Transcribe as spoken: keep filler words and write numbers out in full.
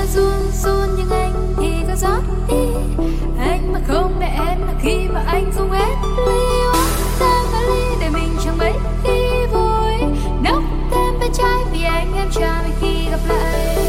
run run nhưng anh thì có rót đi. Anh mà không để em là khi mà anh không hết ly. Uống ta ngã ly để mình chẳng mấy khi vui. Nốc thêm bên trái vì anh em chờ mình khi gặp lại.